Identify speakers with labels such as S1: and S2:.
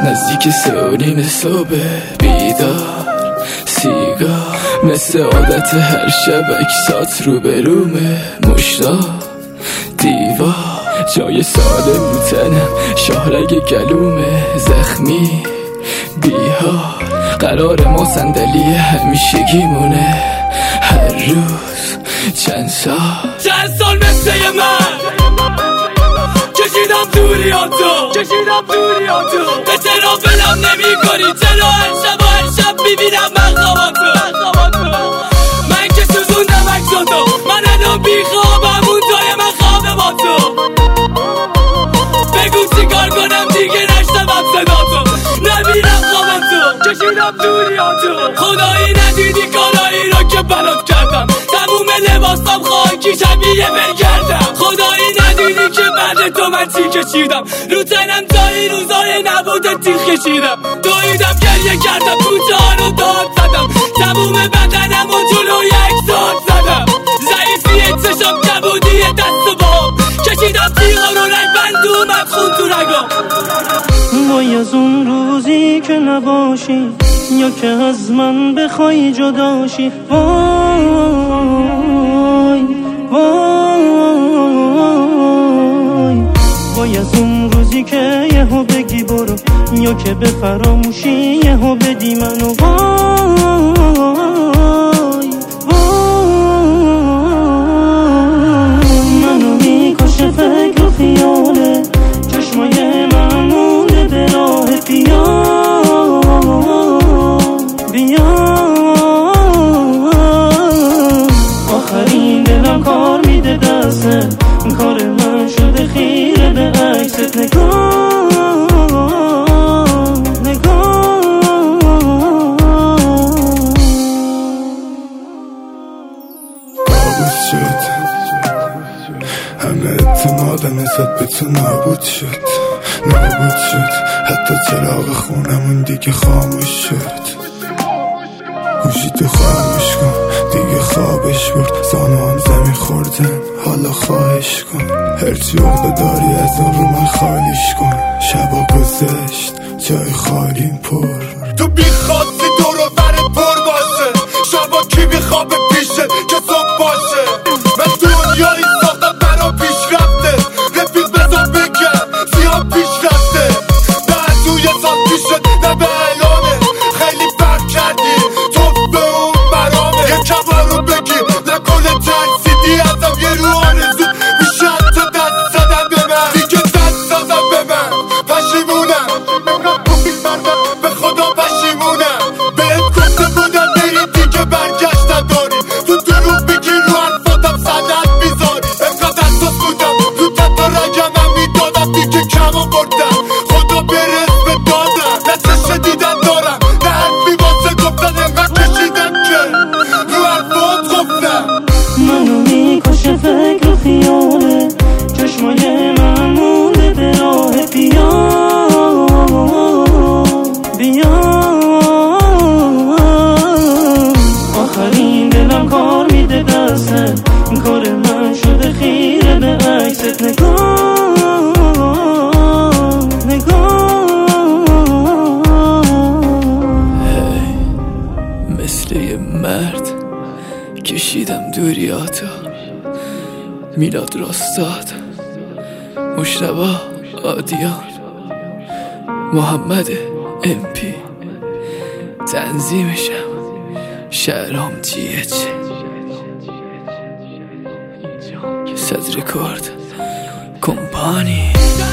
S1: نزدیک 3:30 صبح بیدار سیگار مثل عادت هر شب اکسات رو برومه مشتاق دیوار جای سالم رو تنم شاهرگ گلومه زخمی بیهار قرار ما صندلی همیشگیمونه هر روز چند سال مثل من کشیدم دوریاتو به چرا بلم نمی کنی چرا هر شب میبینم مخاباتو من که سوزوندم اکساتو من الان بیخوابم اون جای من خوابه با تو بگو چی کار کنم دیگه نشنوم صداتو نمیرم خوابتو کشیدم دوریاتو خدایی ندیدی کارایی رو که بلات کردم تموم لباسم خاکی شبیه برگردم خدایی ندیدی که بعد تو من چی کشیدم رو تنم تا این روزای نبوده تیغ کشیدم دویدم گریه کردم کوچه ها رو داد زدم تموم بدنم و جلو یک ساعت زدم ضعیفیه چشم کبودی دست و با کشیدم تیغا رو رنگ بند اومد خون تو رگام
S2: وای از اون روزی که نباشی یا که از من بخوای جداشی وای وای وای از اون روزی که یهو بگی برو یا که به فراموشی یهو بدی منو وای منو میکشه فکر و خیاله چشمای من مونده به راه آخرین دلم کار میده دسته کار من شده خیره به عکست
S3: نابود شد همه اعتمادم نسبت به تو نابود شد حتی چراغ خونمون دیگه خاموش شد گوشی تو خاموش کن دیگه خوابش برد زانوان زمین خوردن حالا خواهش کن هرچی عقده داری از اون رو من خالیش کن شبا گذشت جای خالیم پر
S4: تو بیخواستی دور و برت پر باشه شبا کی بیخوابه پیشه که صبح باشه من دنیایی ساختم برا پیش رفته رفیق بزا بگم زیاد پیش رفته نه توی سال پیشت نه به الانه خیلی بد کردی تو به اون برامه یه کبر رو بگی نکنه ترسیدی ازم یه رو آرزو میشه حتی دست زدم به من دیگه دست زدم به من پشیمونم به خدا پشیمونم بهت گفته بودم بری دیگه برگشت نداری تو دروغ بگی رو حرفاتم سند میذاری انقدر اساس بودم رو تتا رگمم میدادم دیگه کم آوردم خدا برس به دادم نه چشه دیدن دارم نه حرفی واسه گفتن انقدر کشیدم که رو حرفات گفتم
S2: منو میکشه فکر و خیاله چشمای من مونده به راه آخرین دلم کار میده دسته کار من شده خیره به عکست
S1: مثل یه مرد کشیدم دوریاتو میلاد راستاد مشتبه آدیان محمد امپی تنظیمشم شهرام GH صد رکورد کمپانی